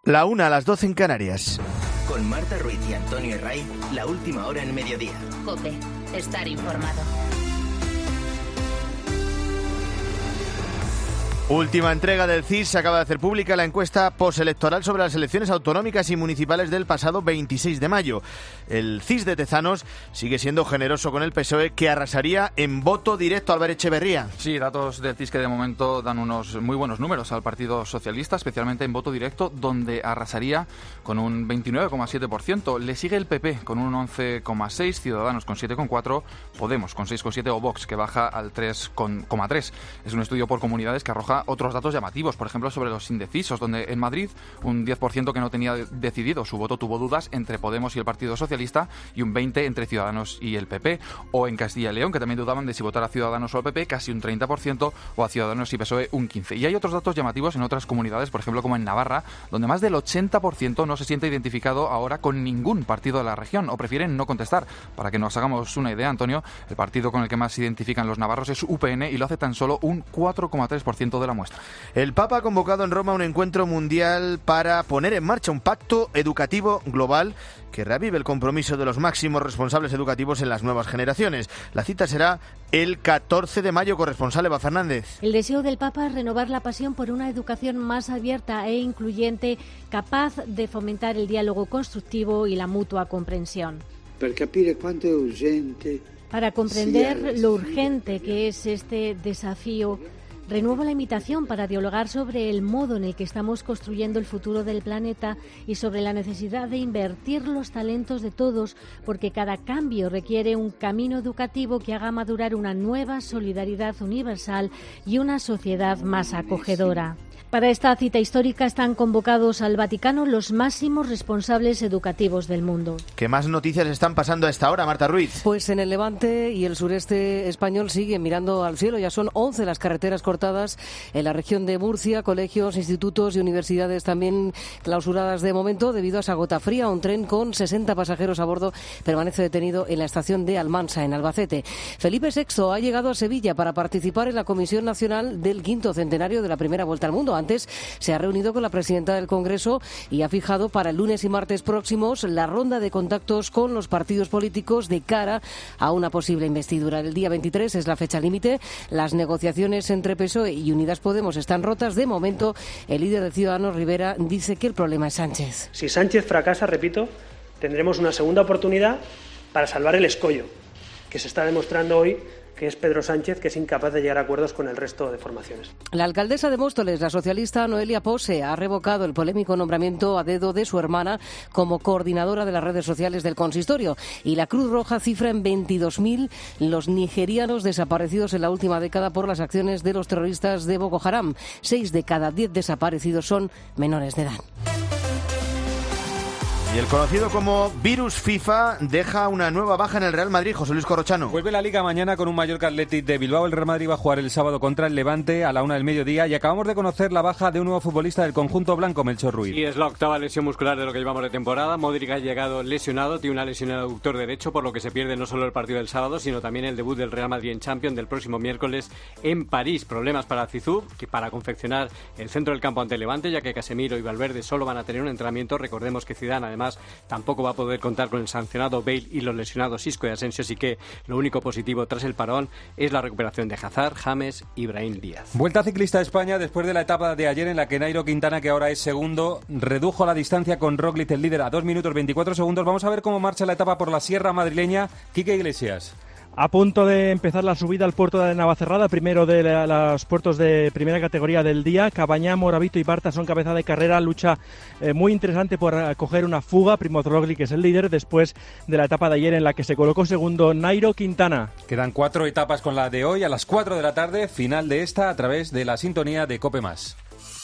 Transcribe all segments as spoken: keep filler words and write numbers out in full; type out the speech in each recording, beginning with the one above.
La una a las doce en Canarias. Con Marta Ruiz y Antonio Herray, la última hora en mediodía. COPE, estar informado. Última entrega del C I S. Se acaba de hacer pública la encuesta postelectoral sobre las elecciones autonómicas y municipales del pasado veintiséis de mayo. El C I S de Tezanos sigue siendo generoso con el P S O E, que arrasaría en voto directo. Álvaro Echeverría. Sí, datos del C I S que de momento dan unos muy buenos números al Partido Socialista, especialmente en voto directo, donde arrasaría con un veintinueve coma siete por ciento. Le sigue el P P con un once coma seis por ciento, Ciudadanos con siete coma cuatro por ciento, Podemos con seis coma siete por ciento o Vox, que baja al tres coma tres por ciento. Es un estudio por comunidades que arroja otros datos llamativos, por ejemplo, sobre los indecisos, donde en Madrid un diez por ciento que no tenía decidido su voto tuvo dudas entre Podemos y el Partido Socialista y un veinte por ciento entre Ciudadanos y el P P. O en Castilla y León, que también dudaban de si votar a Ciudadanos o al P P, casi un treinta por ciento, o a Ciudadanos y P S O E un quince por ciento. Y hay otros datos llamativos en otras comunidades, por ejemplo, como en Navarra, donde más del ochenta por ciento no se siente identificado ahora con ningún partido de la región o prefieren no contestar. Para que nos hagamos una idea, Antonio, el partido con el que más se identifican los navarros es U P N y lo hace tan solo un cuatro coma tres por ciento de la muestra. El Papa ha convocado en Roma un encuentro mundial para poner en marcha un pacto educativo global que reavive el compromiso de los máximos responsables educativos en las nuevas generaciones. La cita será el catorce de mayo. Corresponsal Eva Fernández. El deseo del Papa es renovar la pasión por una educación más abierta e incluyente, capaz de fomentar el diálogo constructivo y la mutua comprensión. Para comprender lo urgente que es este desafío, renuevo la invitación para dialogar sobre el modo en el que estamos construyendo el futuro del planeta y sobre la necesidad de invertir los talentos de todos, porque cada cambio requiere un camino educativo que haga madurar una nueva solidaridad universal y una sociedad más acogedora. Para esta cita histórica están convocados al Vaticano los máximos responsables educativos del mundo. ¿Qué más noticias están pasando a esta hora, Marta Ruiz? Pues en el Levante y el sureste español siguen mirando al cielo. Ya son once las carreteras cortadas en la región de Murcia, colegios, institutos y universidades también clausuradas de momento debido a esa gota fría. Un tren con sesenta pasajeros a bordo permanece detenido en la estación de Almansa, en Albacete. Felipe sexto ha llegado a Sevilla para participar en la Comisión Nacional del quinto centenario de la primera vuelta al mundo. Antes se ha reunido con la presidenta del Congreso y ha fijado para el lunes y martes próximos la ronda de contactos con los partidos políticos de cara a una posible investidura. El día veintitrés es la fecha límite. Las negociaciones entre P S O E y Unidas Podemos están rotas. De momento, el líder de Ciudadanos, Rivera, dice que el problema es Sánchez. Si Sánchez fracasa, repito, tendremos una segunda oportunidad para salvar el escollo que se está demostrando hoy, que es Pedro Sánchez, que es incapaz de llegar a acuerdos con el resto de formaciones. La alcaldesa de Móstoles, la socialista Noelia Pose, ha revocado el polémico nombramiento a dedo de su hermana como coordinadora de las redes sociales del consistorio. Y la Cruz Roja cifra en veintidós mil los nigerianos desaparecidos en la última década por las acciones de los terroristas de Boko Haram. Seis de cada diez desaparecidos son menores de edad. Y el conocido como virus FIFA deja una nueva baja en el Real Madrid. José Luis Corrochano. Vuelve la Liga mañana con un Mallorca Athletic de Bilbao. El Real Madrid va a jugar el sábado contra el Levante a la una del mediodía. Y acabamos de conocer la baja de un nuevo futbolista del conjunto blanco, Melchor Ruiz. Y es la octava lesión muscular de lo que llevamos de temporada. Modric ha llegado lesionado, tiene una lesión en el aductor derecho, por lo que se pierde no solo el partido del sábado, sino también el debut del Real Madrid en Champions del próximo miércoles en París. Problemas para Zizou, que para confeccionar el centro del campo ante el Levante, ya que Casemiro y Valverde solo van a tener un entrenamiento. Recordemos que Zidane, además, tampoco va a poder contar con el sancionado Bale y los lesionados Isco y Asensio, así que lo único positivo tras el parón es la recuperación de Hazard, James y Brahim Díaz. Vuelta ciclista a España después de la etapa de ayer en la que Nairo Quintana, que ahora es segundo, redujo la distancia con Roglic, el líder, a dos minutos veinticuatro segundos. Vamos a ver cómo marcha la etapa por la Sierra Madrileña. Quique Iglesias. A punto de empezar la subida al puerto de Navacerrada, primero de la, los puertos de primera categoría del día. Cabañá, Moravito y Barta son cabeza de carrera. Lucha eh, muy interesante por coger una fuga. Primoz Roglic, que es el líder, después de la etapa de ayer en la que se colocó segundo Nairo Quintana. Quedan cuatro etapas con la de hoy. A las cuatro de la tarde, final de esta a través de la sintonía de COPE Más.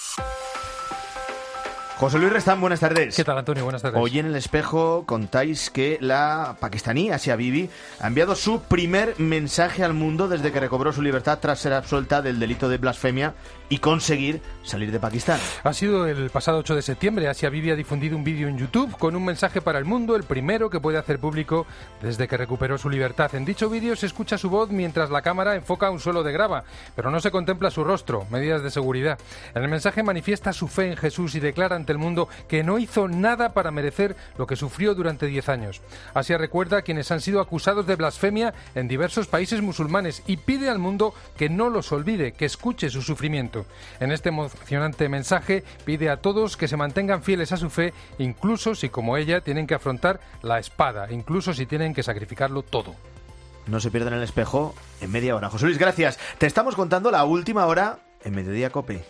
José Luis Restán, buenas tardes. ¿Qué tal, Antonio? Buenas tardes. Hoy en El Espejo contáis que la pakistaní Asia Bibi ha enviado su primer mensaje al mundo desde que recobró su libertad tras ser absuelta del delito de blasfemia y conseguir salir de Pakistán. Ha sido el pasado ocho de septiembre. Asia Bibi ha difundido un vídeo en YouTube con un mensaje para el mundo, el primero que puede hacer público desde que recuperó su libertad. En dicho vídeo se escucha su voz mientras la cámara enfoca un suelo de grava, pero no se contempla su rostro, medidas de seguridad. En el mensaje manifiesta su fe en Jesús y declara ante ante el mundo que no hizo nada para merecer lo que sufrió durante diez años. Asia recuerda a quienes han sido acusados de blasfemia en diversos países musulmanes y pide al mundo que no los olvide, que escuche su sufrimiento. En este emocionante mensaje pide a todos que se mantengan fieles a su fe, incluso si, como ella, tienen que afrontar la espada, incluso si tienen que sacrificarlo todo. No se pierdan el espejo en media hora. José Luis, gracias. Te estamos contando la última hora en Mediodía COPE.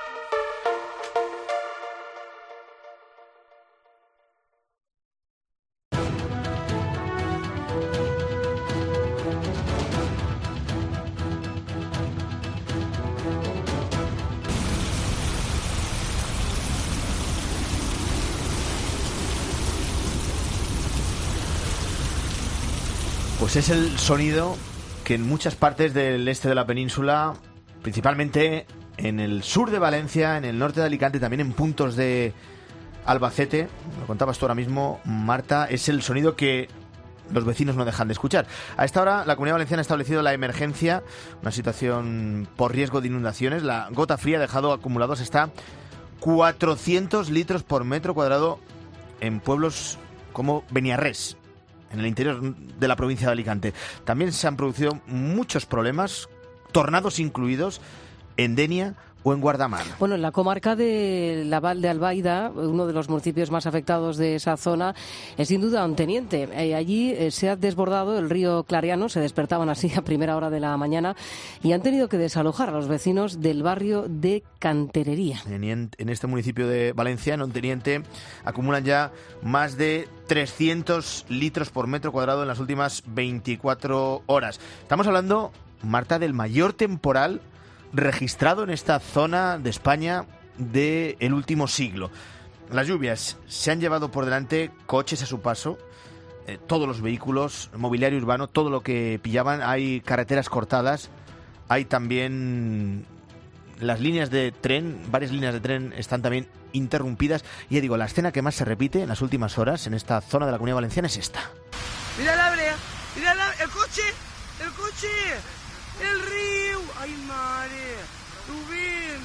Pues es el sonido que en muchas partes del este de la península, principalmente en el sur de Valencia, en el norte de Alicante, también en puntos de Albacete, lo contabas tú ahora mismo, Marta, es el sonido que los vecinos no dejan de escuchar. A esta hora la Comunidad Valenciana ha establecido la emergencia, una situación por riesgo de inundaciones. La gota fría ha dejado acumulados hasta cuatrocientos litros por metro cuadrado en pueblos como Beniarrés, en el interior de la provincia de Alicante. También se han producido muchos problemas, tornados incluidos, en Denia o en Guardamar. Bueno, en la comarca de la Val de Albaida, uno de los municipios más afectados de esa zona, es sin duda Onteniente. Eh, allí eh, se ha desbordado el río Clariano, se despertaban así a primera hora de la mañana y han tenido que desalojar a los vecinos del barrio de Canterería. En, en este municipio de Valencia, en Onteniente, acumulan ya más de trescientos litros por metro cuadrado en las últimas veinticuatro horas. Estamos hablando, Marta, del mayor temporal registrado en esta zona de España del último siglo. Las lluvias se han llevado por delante coches a su paso, eh, todos los vehículos, mobiliario urbano, todo lo que pillaban. Hay carreteras cortadas, hay también las líneas de tren, varias líneas de tren están también interrumpidas. Y ya digo, la escena que más se repite en las últimas horas en esta zona de la Comunidad Valenciana es esta. Mira la brea, mira la, el coche, el coche. El río, ay madre, Rubén,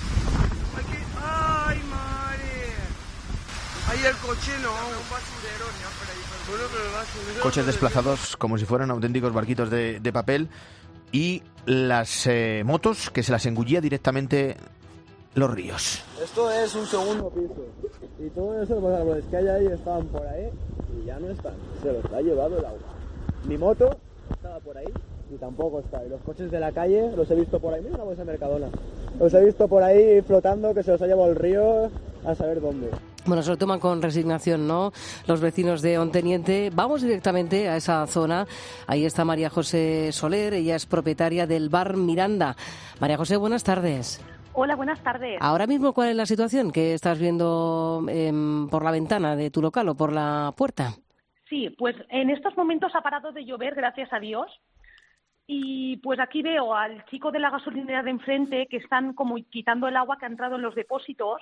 aquí, ay madre, ahí el coche no, un basurero, bueno, pero el basurero. Coches desplazados como si fueran auténticos barquitos de, de papel y las eh, motos que se las engullía directamente los ríos. Esto es un segundo piso y todos esos árboles que hay ahí estaban por ahí y ya no están, se los ha llevado el agua. Mi moto estaba por ahí y tampoco está. Y los coches de la calle los he visto por ahí. Mira una bolsa de Mercadona. Los he visto por ahí flotando, que se los ha llevado el río a saber dónde. Bueno, se lo toman con resignación, ¿no?, los vecinos de Onteniente. Vamos directamente a esa zona. Ahí está María José Soler. Ella es propietaria del bar Miranda. María José, buenas tardes. Hola, buenas tardes. Ahora mismo, ¿cuál es la situación que estás viendo eh, por la ventana de tu local o por la puerta? Sí, pues en estos momentos ha parado de llover, gracias a Dios. Y pues aquí veo al chico de la gasolinera de enfrente que están como quitando el agua que ha entrado en los depósitos.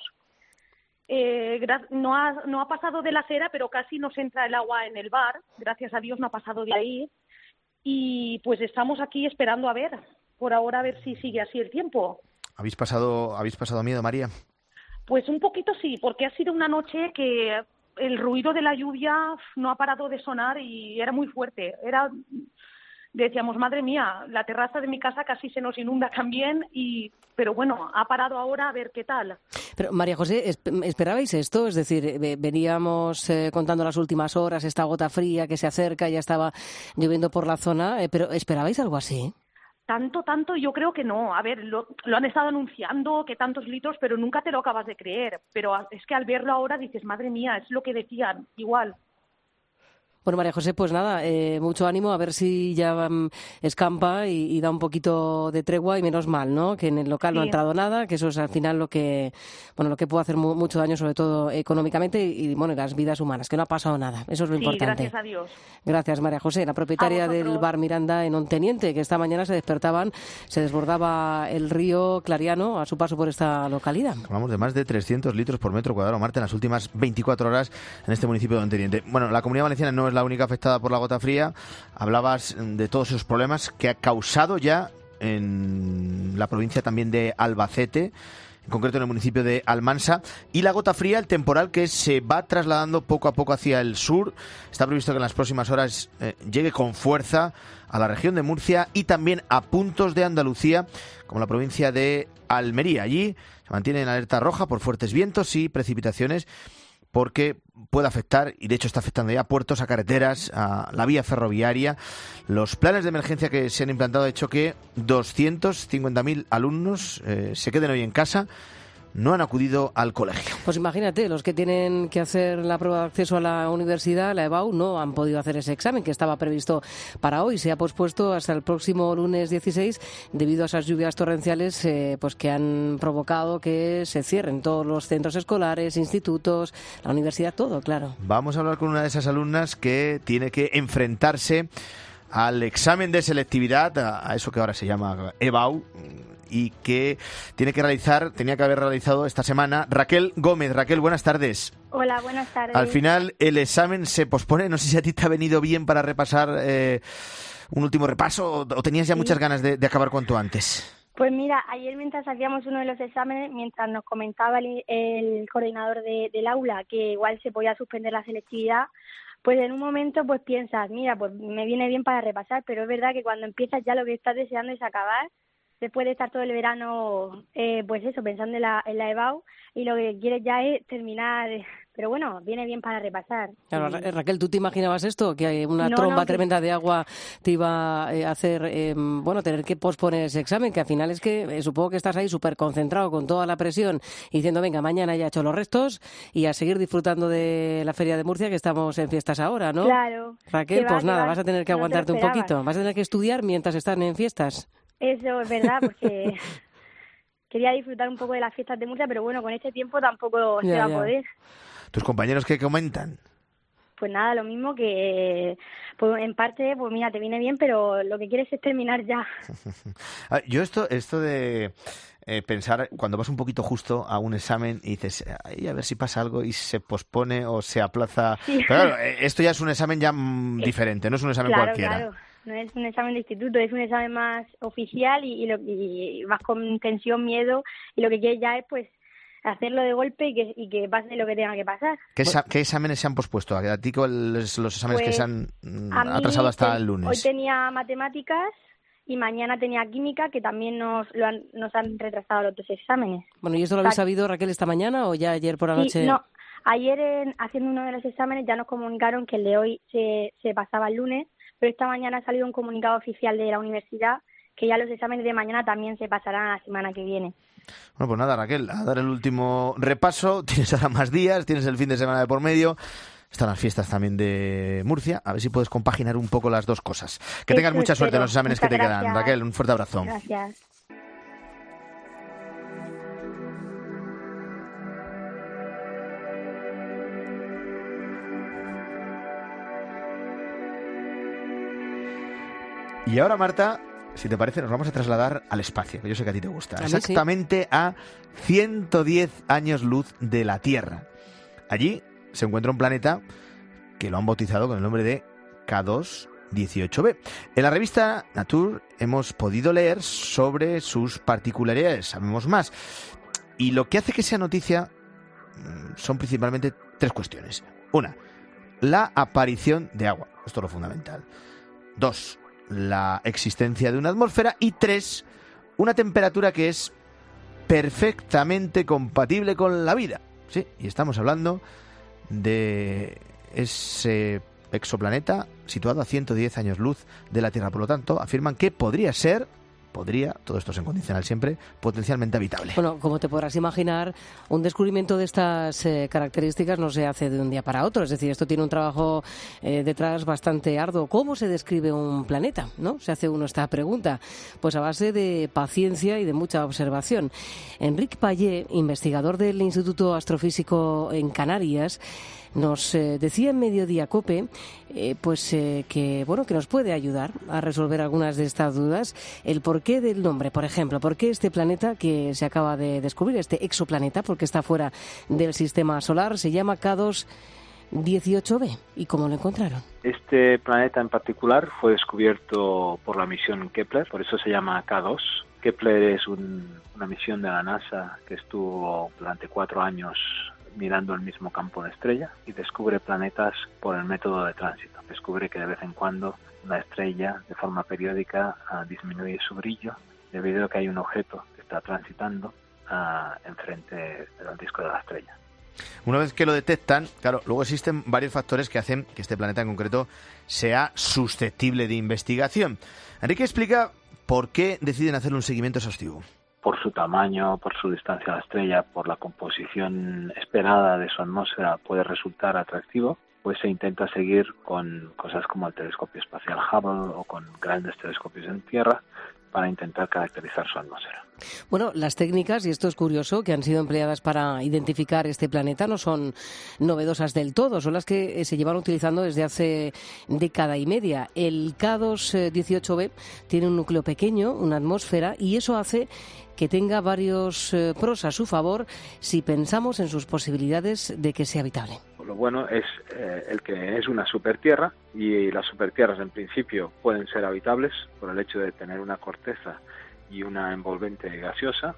Eh, no, ha, no ha pasado de la acera, pero casi nos entra el agua en el bar. Gracias a Dios no ha pasado de ahí. Y pues estamos aquí esperando a ver, por ahora a ver si sigue así el tiempo. ¿Habéis pasado, habéis pasado miedo, María? Pues un poquito sí, porque ha sido una noche que el ruido de la lluvia no ha parado de sonar y era muy fuerte. Era... Decíamos, madre mía, la terraza de mi casa casi se nos inunda también, y pero bueno, ha parado ahora a ver qué tal. Pero María José, ¿esperabais esto? Es decir, veníamos eh, contando las últimas horas, esta gota fría que se acerca, ya estaba lloviendo por la zona, eh, pero ¿esperabais algo así? Tanto, tanto, yo creo que no. A ver, lo, lo han estado anunciando, que tantos litros, pero nunca te lo acabas de creer. Pero es que al verlo ahora dices, madre mía, es lo que decían, igual. Bueno, María José, pues nada, eh, mucho ánimo, a ver si ya um, escampa y, y da un poquito de tregua, y menos mal, ¿no?, que en el local sí. No ha entrado nada, que eso es al final lo que, bueno, lo que puede hacer mu- mucho daño, sobre todo económicamente y, bueno, las vidas humanas, que no ha pasado nada, eso es lo sí, importante. Gracias a Dios. Gracias, María José, la propietaria del bar Miranda en Onteniente, que esta mañana se despertaban, se desbordaba el río Clariano a su paso por esta localidad. Hablamos de más de trescientos litros por metro cuadrado, Marta, en las últimas veinticuatro horas en este municipio de Onteniente. Bueno, la Comunidad Valenciana no es la única afectada por la gota fría. Hablabas de todos esos problemas que ha causado ya en la provincia también de Albacete, en concreto en el municipio de Almansa. Y la gota fría, el temporal que se va trasladando poco a poco hacia el sur. Está previsto que en las próximas horas eh, llegue con fuerza a la región de Murcia y también a puntos de Andalucía, como la provincia de Almería. Allí se mantiene en alerta roja por fuertes vientos y precipitaciones, porque puede afectar, y de hecho está afectando ya, a puertos, a carreteras, a la vía ferroviaria. Los planes de emergencia que se han implantado han hecho que doscientos cincuenta mil alumnos eh, se queden hoy en casa. No han acudido al colegio. Pues imagínate, los que tienen que hacer la prueba de acceso a la universidad, la EBAU, no han podido hacer ese examen que estaba previsto para hoy. Se ha pospuesto hasta el próximo lunes dieciséis debido a esas lluvias torrenciales eh, pues que han provocado que se cierren todos los centros escolares, institutos, la universidad, todo, claro. Vamos a hablar con una de esas alumnas que tiene que enfrentarse al examen de selectividad, a, a eso que ahora se llama EBAU, y que tiene que realizar, tenía que haber realizado esta semana. Raquel Gómez. Raquel, buenas tardes. Hola, buenas tardes. Al final el examen se pospone. No sé si a ti te ha venido bien para repasar eh, un último repaso, o tenías ya sí. muchas ganas de, de acabar cuanto antes. Pues mira, ayer mientras hacíamos uno de los exámenes, mientras nos comentaba el, el coordinador de, del aula que igual se podía suspender la selectividad, pues en un momento pues piensas, mira, pues me viene bien para repasar, pero es verdad que cuando empiezas ya lo que estás deseando es acabar, después de estar todo el verano, eh, pues eso, pensando en la, en la EBAU, y lo que quieres ya es terminar, pero bueno, viene bien para repasar. Claro, Ra- Raquel, ¿tú te imaginabas esto? Que una no, tromba no, que... tremenda de agua te iba a hacer, eh, bueno, tener que posponer ese examen, que al final es que eh, supongo que estás ahí súper concentrado con toda la presión y diciendo, venga, mañana ya he hecho los restos y a seguir disfrutando de la Feria de Murcia, que estamos en fiestas ahora, ¿no? Claro. Raquel, va, pues nada, va, vas a tener que no aguantarte un poquito, vas a tener que estudiar mientras están en fiestas. Eso es verdad, porque quería disfrutar un poco de las fiestas de Murcia, pero bueno, con este tiempo tampoco ya, se va a ya. poder. ¿Tus compañeros qué comentan? Pues nada, lo mismo que, pues en parte, pues mira, te viene bien, pero lo que quieres es terminar ya. Yo esto, esto de eh, pensar, cuando vas un poquito justo a un examen y dices, ay, a ver si pasa algo y se pospone o se aplaza. Sí. Pero claro, esto ya es un examen ya mm, diferente, no es un examen claro, cualquiera. Claro. No es un examen de instituto, es un examen más oficial y, y, lo, y vas con tensión, miedo, y lo que quieres ya es pues hacerlo de golpe y que, y que pase lo que tenga que pasar. ¿Qué, exa- ¿Qué exámenes se han pospuesto? ¿A ti cuáles los exámenes pues, que se han mm, a mí, atrasado hasta ten, el lunes? Hoy tenía matemáticas y mañana tenía química, que también nos lo han, nos han retrasado los dos exámenes. Bueno, ¿y esto lo habéis sabido, Raquel, esta mañana o ya ayer por la sí, noche? No, ayer en, haciendo uno de los exámenes ya nos comunicaron que el de hoy se, se pasaba el lunes, pero esta mañana ha salido un comunicado oficial de la universidad que ya los exámenes de mañana también se pasarán la semana que viene. Bueno, pues nada, Raquel, a dar el último repaso. Tienes ahora más días, tienes el fin de semana de por medio. Están las fiestas también de Murcia. A ver si puedes compaginar un poco las dos cosas. Que tengas Eso mucha espero. suerte en los exámenes Muchas que te gracias. quedan. Raquel, un fuerte abrazo. Gracias. Y ahora, Marta, si te parece, nos vamos a trasladar al espacio, que yo sé que a ti te gusta. A mí sí. Exactamente a ciento diez años luz de la Tierra. Allí se encuentra un planeta que lo han bautizado con el nombre de K dos dieciocho b. En la revista Nature hemos podido leer sobre sus particularidades, sabemos más. Y lo que hace que sea noticia son principalmente tres cuestiones. Una, la aparición de agua. Esto es lo fundamental. Dos, la existencia de una atmósfera. Y tres, una temperatura que es perfectamente compatible con la vida. Sí, y estamos hablando de ese exoplaneta situado a ciento diez años luz de la Tierra. Por lo tanto, afirman que podría ser, podría, todo esto es en condicional siempre, potencialmente habitable. Bueno, como te podrás imaginar, un descubrimiento de estas eh, características no se hace de un día para otro. Es decir, esto tiene un trabajo eh, detrás bastante arduo. ¿Cómo se describe un planeta? ¿No? Se hace uno esta pregunta. Pues a base de paciencia y de mucha observación. Enric Payet, investigador del Instituto Astrofísico en Canarias, nos eh, decía en Mediodía COPE eh, pues eh, que bueno que nos puede ayudar a resolver algunas de estas dudas. El porqué del nombre, por ejemplo, por qué este planeta que se acaba de descubrir, este exoplaneta, porque está fuera del sistema solar, se llama K dos dieciocho b. ¿Y cómo lo encontraron? Este planeta en particular fue descubierto por la misión Kepler, por eso se llama K dos. Kepler es un, una misión de la NASA que estuvo durante cuatro años mirando el mismo campo de estrella y descubre planetas por el método de tránsito. Descubre que de vez en cuando una estrella, de forma periódica, uh, disminuye su brillo debido a que hay un objeto que está transitando uh, enfrente del disco de la estrella. Una vez que lo detectan, claro, luego existen varios factores que hacen que este planeta en concreto sea susceptible de investigación. Enrique explica por qué deciden hacerle un seguimiento exhaustivo. Por su tamaño, por su distancia a la estrella, por la composición esperada de su atmósfera puede resultar atractivo, pues se intenta seguir con cosas como el telescopio espacial Hubble o con grandes telescopios en Tierra para intentar caracterizar su atmósfera. Bueno, las técnicas, y esto es curioso, que han sido empleadas para identificar este planeta no son novedosas del todo, son las que se llevan utilizando desde hace década y media. El K dos dieciocho b tiene un núcleo pequeño, una atmósfera, y eso hace que tenga varios eh, pros a su favor si pensamos en sus posibilidades de que sea habitable. Lo bueno es eh, el que es una supertierra, y las supertierras en principio pueden ser habitables por el hecho de tener una corteza y una envolvente gaseosa.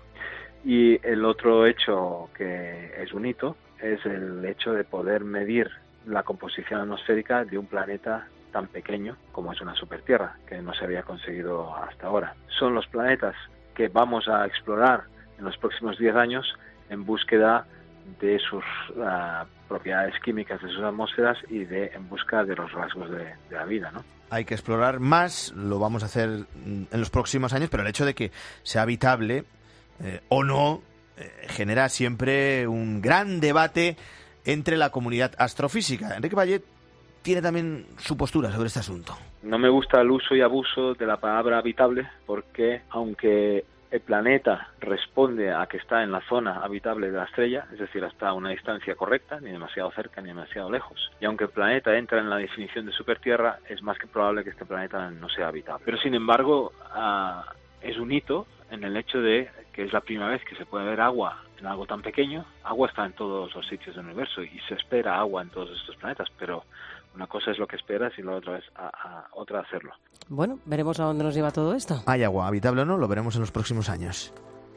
Y el otro hecho que es un hito es el hecho de poder medir la composición atmosférica de un planeta tan pequeño como es una supertierra, que no se había conseguido hasta ahora. Son los planetas que vamos a explorar en los próximos diez años en búsqueda de sus uh, propiedades químicas, de sus atmósferas y de en busca de los rasgos de, de la vida, ¿no? Hay que explorar más, lo vamos a hacer en los próximos años, pero el hecho de que sea habitable eh, o no eh, genera siempre un gran debate entre la comunidad astrofísica. Enrique Vallet tiene también su postura sobre este asunto. No me gusta el uso y abuso de la palabra habitable porque, aunque el planeta responde a que está en la zona habitable de la estrella, es decir, está a una distancia correcta, ni demasiado cerca ni demasiado lejos, y aunque el planeta entra en la definición de supertierra, es más que probable que este planeta no sea habitable. Pero sin embargo, uh, es un hito en el hecho de que es la primera vez que se puede ver agua en algo tan pequeño. Agua está en todos los sitios del universo y se espera agua en todos estos planetas, pero una cosa es lo que esperas y la otra es a, a otra hacerlo. Bueno, veremos a dónde nos lleva todo esto. ¿Hay agua habitable o no? Lo veremos en los próximos años.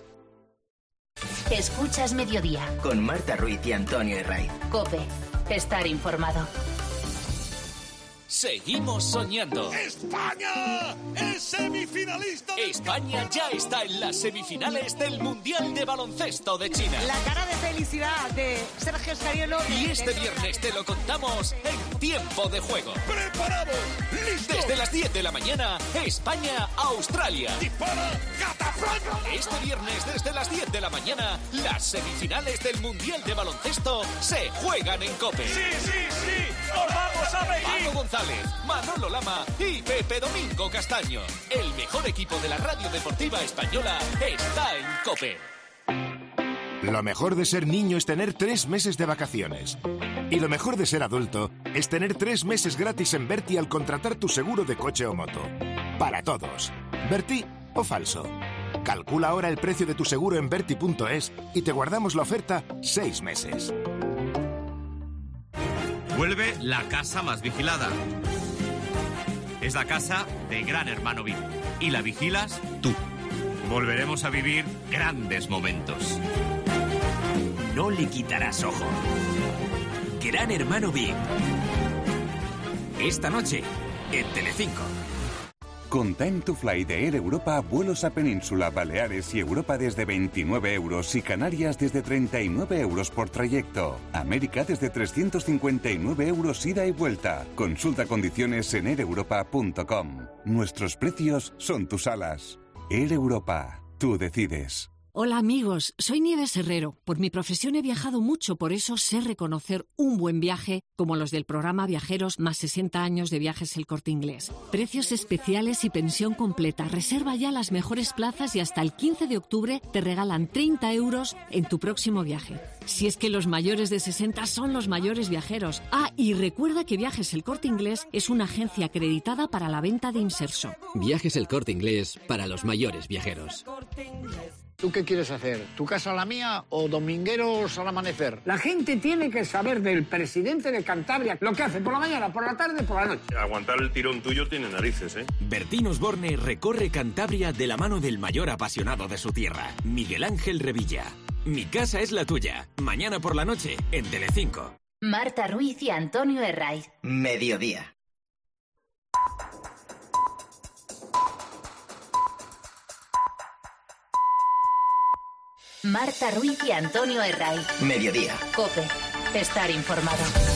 Escuchas Mediodía con Marta Ruiz y Antonio Herraiz. COPE. Estar informado. Seguimos soñando. ¡España es semifinalista! España ya está en las semifinales del Mundial de Baloncesto de China. La cara de felicidad de Sergio Scariolo. Y este viernes te lo contamos en Tiempo de Juego. ¡Preparados! ¡Listos! Desde las diez de la mañana, España-Australia. ¡Dispara! ¡Catafalco! Este viernes desde las diez de la mañana, las semifinales del Mundial de Baloncesto se juegan en COPE. ¡Sí, sí, sí! ¡Nos vamos a reír! Paco González, Manolo Lama y Pepe Domingo Castaño. El mejor equipo de la radio deportiva española está en COPE. Lo mejor de ser niño es tener tres meses de vacaciones. Y lo mejor de ser adulto es tener tres meses gratis en Berti al contratar tu seguro de coche o moto. Para todos. ¿Berti o falso? Calcula ahora el precio de tu seguro en berti punto es y te guardamos la oferta seis meses. Vuelve la casa más vigilada. Es la casa de Gran Hermano V I P. Y la vigilas tú. Volveremos a vivir grandes momentos. No le quitarás ojo. Gran Hermano V I P. Esta noche, en Telecinco. Con Time to Fly de Air Europa, vuelos a Península, Baleares y Europa desde veintinueve euros y Canarias desde treinta y nueve euros por trayecto. América desde trescientos cincuenta y nueve euros ida y vuelta. Consulta condiciones en air europa punto com. Nuestros precios son tus alas. Air Europa, tú decides. Hola amigos, soy Nieves Herrero. Por mi profesión he viajado mucho, por eso sé reconocer un buen viaje como los del programa Viajeros más sesenta años de Viajes El Corte Inglés. Precios especiales y pensión completa. Reserva ya las mejores plazas y hasta el quince de octubre te regalan treinta euros en tu próximo viaje. Si es que los mayores de sesenta son los mayores viajeros. Ah, y recuerda que Viajes El Corte Inglés es una agencia acreditada para la venta de inserso. Viajes El Corte Inglés para los mayores viajeros. ¿Tú qué quieres hacer? ¿Tu casa a la mía o domingueros al amanecer? La gente tiene que saber del presidente de Cantabria lo que hace por la mañana, por la tarde, por la noche. Aguantar el tirón tuyo tiene narices, ¿eh? Bertín Osborne recorre Cantabria de la mano del mayor apasionado de su tierra, Miguel Ángel Revilla. Mi casa es la tuya. Mañana por la noche, en Telecinco. Marta Ruiz y Antonio Herraiz. Mediodía. Marta Ruiz y Antonio Herraiz. Mediodía. COPE. Estar informado.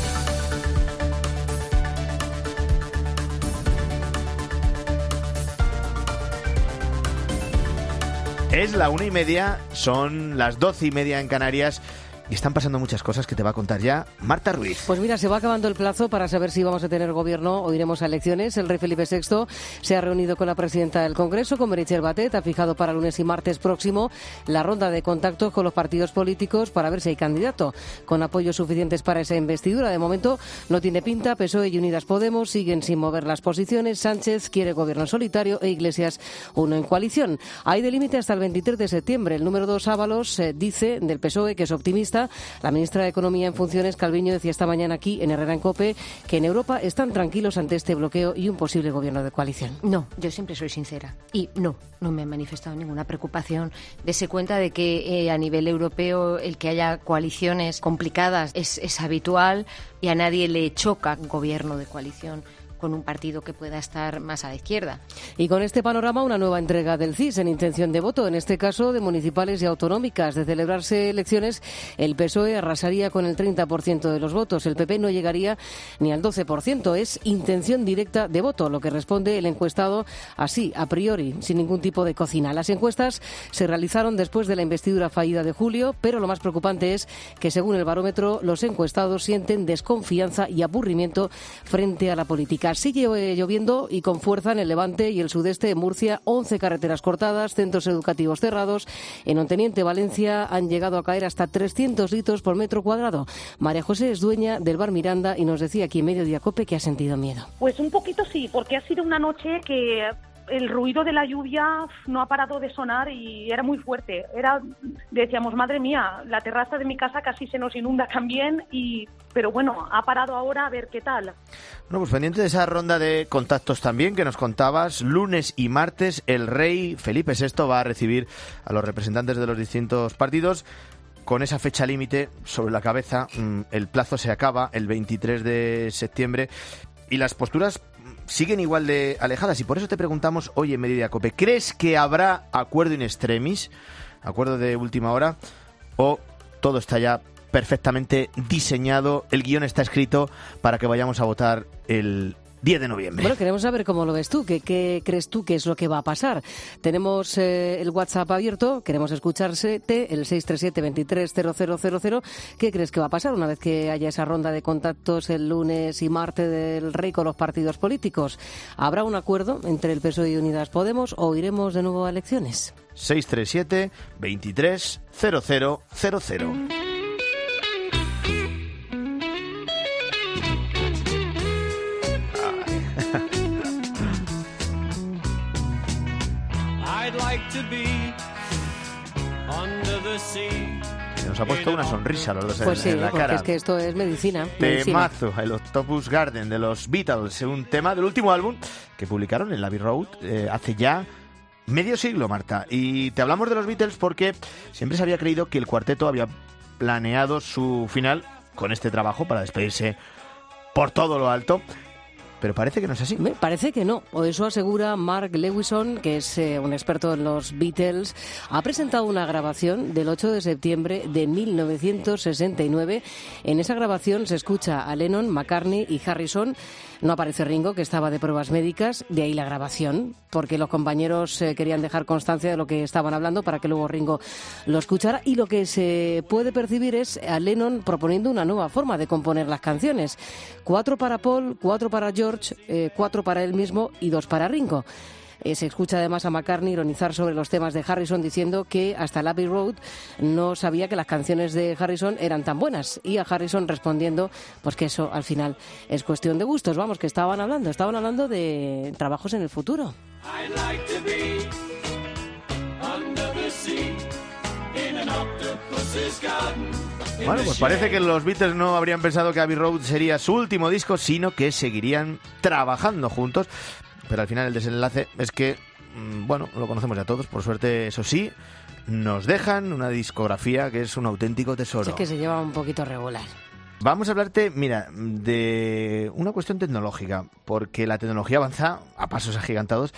Es la una y media, son las doce y media en Canarias. Y están pasando muchas cosas que te va a contar ya Marta Ruiz. Pues mira, se va acabando el plazo para saber si vamos a tener gobierno o iremos a elecciones. El rey Felipe sexto se ha reunido con la presidenta del Congreso, con Meritxell Batet. Ha fijado para lunes y martes próximo la ronda de contactos con los partidos políticos para ver si hay candidato con apoyos suficientes para esa investidura. De momento no tiene pinta. P S O E y Unidas Podemos siguen sin mover las posiciones. Sánchez quiere gobierno en solitario e Iglesias uno en coalición. Hay de límite hasta el veintitrés de septiembre. El número dos, Ábalos, eh, dice del P S O E que es optimista. La ministra de Economía en funciones, Calviño, decía esta mañana aquí en Herrera en COPE que en Europa están tranquilos ante este bloqueo y un posible gobierno de coalición. No, yo siempre soy sincera. Y no, no me han manifestado ninguna preocupación. Dese cuenta de que eh, a nivel europeo el que haya coaliciones complicadas es, es habitual y a nadie le choca un gobierno de coalición con un partido que pueda estar más a la izquierda. Y con este panorama, una nueva entrega del C I S en intención de voto, en este caso de municipales y autonómicas. De celebrarse elecciones, el P S O E arrasaría con el treinta por ciento de los votos. El P P no llegaría ni al doce por ciento. Es intención directa de voto, lo que responde el encuestado así, a priori, sin ningún tipo de cocina. Las encuestas se realizaron después de la investidura fallida de julio, pero lo más preocupante es que, según el barómetro, los encuestados sienten desconfianza y aburrimiento frente a la política. Sigue lloviendo y con fuerza en el Levante y el sudeste de Murcia, once carreteras cortadas, centros educativos cerrados. En Onteniente, Valencia, han llegado a caer hasta trescientos litros por metro cuadrado. María José es dueña del bar Miranda y nos decía aquí en Mediodía COPE que ha sentido miedo. Pues un poquito sí, porque ha sido una noche que el ruido de la lluvia no ha parado de sonar y era muy fuerte. Era, decíamos, madre mía, la terraza de mi casa casi se nos inunda también, y pero bueno, ha parado ahora a ver qué tal. Bueno, pues pendiente de esa ronda de contactos también que nos contabas, lunes y martes el rey Felipe sexto va a recibir a los representantes de los distintos partidos. Con esa fecha límite sobre la cabeza, el plazo se acaba el veintitrés de septiembre y las posturas siguen igual de alejadas, y por eso te preguntamos hoy en Mediodía COPE, ¿crees que habrá acuerdo in extremis, acuerdo de última hora, o todo está ya perfectamente diseñado, el guión está escrito para que vayamos a votar el diez de noviembre? Bueno, queremos saber cómo lo ves tú, qué, qué crees tú que es lo que va a pasar. Tenemos eh, el WhatsApp abierto, queremos escucharse, el seis tres siete, veintitrés, cero cero cero cero. ¿Qué crees que va a pasar una vez que haya esa ronda de contactos el lunes y martes del rey con los partidos políticos? ¿Habrá un acuerdo entre el P S O E y Unidas Podemos o iremos de nuevo a elecciones? seis tres siete, veintitrés, cero cero cero cero. Nos ha puesto una sonrisa a los dos pues en, sí, en la porque cara. Es que esto es medicina. medicina. Temazo, el Octopus Garden de los Beatles, un tema del último álbum que publicaron en la Abbey Road eh, hace ya medio siglo, Marta. Y te hablamos de los Beatles porque siempre se había creído que el cuarteto había planeado su final con este trabajo para despedirse por todo lo alto. Pero parece que no es así. Me parece que no, o eso asegura Mark Lewison, que es eh, un experto en los Beatles. Ha presentado una grabación del ocho de septiembre de mil novecientos sesenta y nueve. En esa grabación se escucha a Lennon, McCartney y Harrison. No aparece Ringo, que estaba de pruebas médicas, de ahí la grabación, porque los compañeros eh, querían dejar constancia de lo que estaban hablando para que luego Ringo lo escuchara. Y lo que se puede percibir es a Lennon proponiendo una nueva forma de componer las canciones. Cuatro para Paul, cuatro para George, eh, cuatro para él mismo y dos para Ringo. Eh, se escucha además a McCartney ironizar sobre los temas de Harrison, diciendo que hasta el Abbey Road no sabía que las canciones de Harrison eran tan buenas, y a Harrison respondiendo pues que eso al final es cuestión de gustos. Vamos, que estaban hablando, estaban hablando de trabajos en el futuro. I'd like to be under the sea. Bueno, pues parece que los Beatles no habrían pensado que Abbey Road sería su último disco, sino que seguirían trabajando juntos. Pero al final el desenlace es que, bueno, lo conocemos ya todos, por suerte, eso sí, nos dejan una discografía que es un auténtico tesoro. Sí, que se lleva un poquito regular. Vamos a hablarte, mira, de una cuestión tecnológica, porque la tecnología avanza a pasos agigantados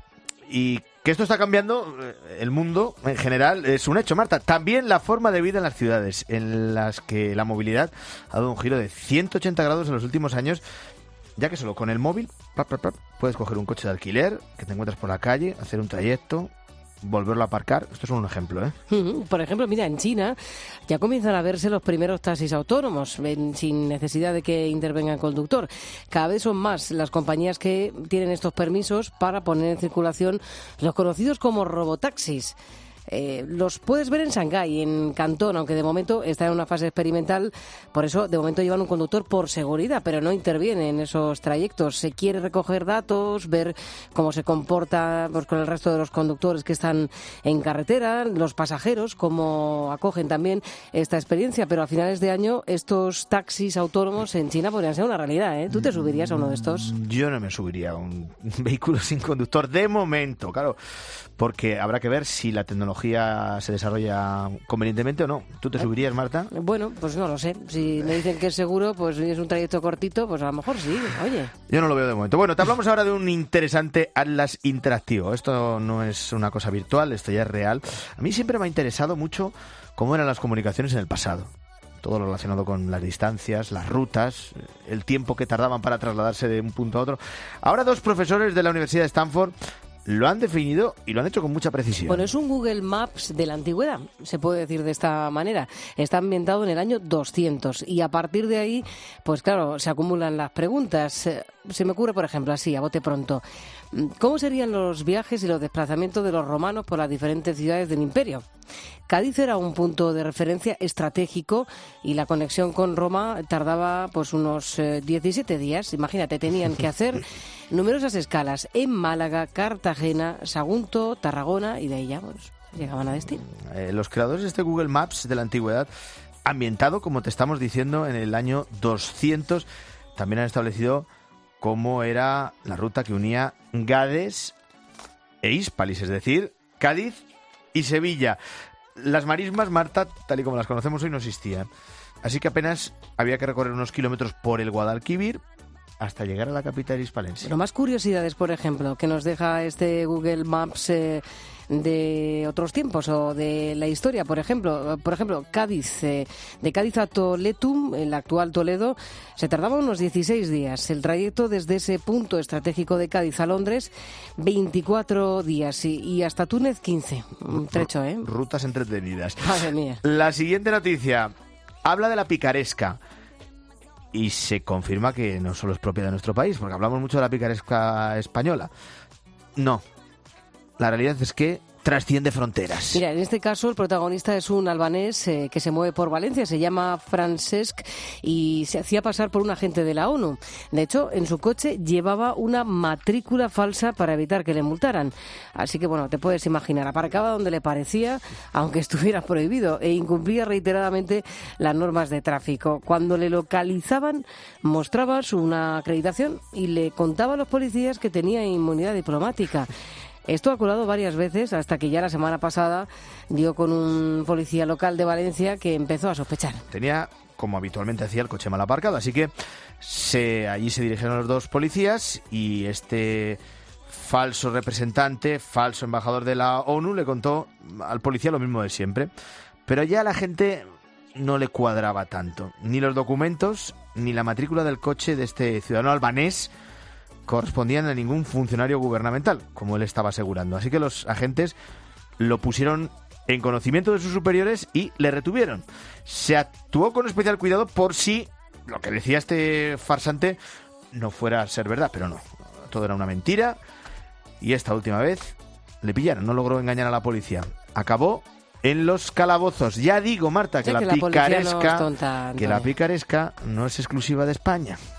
y que esto está cambiando el mundo en general es un hecho, Marta. También la forma de vida en las ciudades, en las que la movilidad ha dado un giro de ciento ochenta grados en los últimos años, ya que solo con el móvil pap, pap, pap, puedes coger un coche de alquiler que te encuentras por la calle, hacer un trayecto, volverlo a aparcar. Esto es un ejemplo, ¿eh? Por ejemplo, mira, en China ya comienzan a verse los primeros taxis autónomos en, sin necesidad de que intervenga el conductor. Cada vez son más las compañías que tienen estos permisos para poner en circulación los conocidos como robotaxis. Eh, los puedes ver en Shanghái, en Cantón, aunque de momento está en una fase experimental, por eso de momento llevan un conductor por seguridad, pero no interviene en esos trayectos. Se quiere recoger datos, ver cómo se comporta pues, con el resto de los conductores que están en carretera, los pasajeros, cómo acogen también esta experiencia, pero a finales de año estos taxis autónomos en China podrían ser una realidad, ¿eh? ¿Tú te subirías a uno de estos? Yo no me subiría a un vehículo sin conductor de momento, claro, porque habrá que ver si la tecnología se desarrolla convenientemente o no. ¿Tú te subirías, Marta? Bueno, pues no lo sé. Si me dicen que es seguro, pues es un trayecto cortito, pues a lo mejor sí, oye. Yo no lo veo de momento. Bueno, te hablamos ahora de un interesante atlas interactivo. Esto no es una cosa virtual, esto ya es real. A mí siempre me ha interesado mucho cómo eran las comunicaciones en el pasado. Todo lo relacionado con las distancias, las rutas, el tiempo que tardaban para trasladarse de un punto a otro. Ahora dos profesores de la Universidad de Stanford lo han definido y lo han hecho con mucha precisión. Bueno, es un Google Maps de la antigüedad, se puede decir de esta manera. Está ambientado en el año doscientos y a partir de ahí, pues claro, se acumulan las preguntas. Se me ocurre, por ejemplo, así, a bote pronto, ¿cómo serían los viajes y los desplazamientos de los romanos por las diferentes ciudades del imperio? Cádiz era un punto de referencia estratégico y la conexión con Roma tardaba pues unos eh, diecisiete días. Imagínate, tenían que hacer numerosas escalas en Málaga, Cartagena, Sagunto, Tarragona y de ahí ya pues, llegaban a destino. Eh, los creadores de este Google Maps de la antigüedad, ambientado, como te estamos diciendo, en el año doscientos, también han establecido cómo era la ruta que unía Gades e Hispalis, es decir, Cádiz y Sevilla. Las marismas, Marta, tal y como las conocemos hoy, no existían. Así que apenas había que recorrer unos kilómetros por el Guadalquivir hasta llegar a la capital hispalense. Pero más curiosidades, por ejemplo, que nos deja este Google Maps eh, de otros tiempos o de la historia. Por ejemplo, por ejemplo Cádiz, eh, de Cádiz a Toletum, el actual Toledo, se tardaba unos dieciséis días. El trayecto desde ese punto estratégico de Cádiz a Londres, veinticuatro días y, y hasta Túnez, quince. Un trecho, ¿eh? Rutas entretenidas. Madre mía. La siguiente noticia habla de la picaresca. Y se confirma que no solo es propia de nuestro país, porque hablamos mucho de la picaresca española. No. La realidad es que trasciende fronteras. Mira, en este caso el protagonista es un albanés eh, que se mueve por Valencia, se llama Francesc y se hacía pasar por un agente de la ONU. De hecho, en su coche llevaba una matrícula falsa para evitar que le multaran. Así que, bueno, te puedes imaginar, aparcaba donde le parecía, aunque estuviera prohibido, e incumplía reiteradamente las normas de tráfico. Cuando le localizaban, mostraba su una acreditación y le contaba a los policías que tenía inmunidad diplomática. Esto ha colado varias veces hasta que ya la semana pasada dio con un policía local de Valencia que empezó a sospechar. Tenía, como habitualmente hacía, el coche mal aparcado, así que se, allí se dirigieron los dos policías y este falso representante, falso embajador de la ONU, le contó al policía lo mismo de siempre. Pero ya a la gente no le cuadraba tanto. Ni los documentos, ni la matrícula del coche de este ciudadano albanés correspondían a ningún funcionario gubernamental, como él estaba asegurando. Así que los agentes lo pusieron en conocimiento de sus superiores y le retuvieron. Se actuó con especial cuidado por si lo que decía este farsante no fuera a ser verdad, pero no. Todo era una mentira y esta última vez le pillaron, no logró engañar a la policía. Acabó en los calabozos. Ya digo, Marta, que, ya la, que la picaresca, no es tonta, que la picaresca no es exclusiva de España.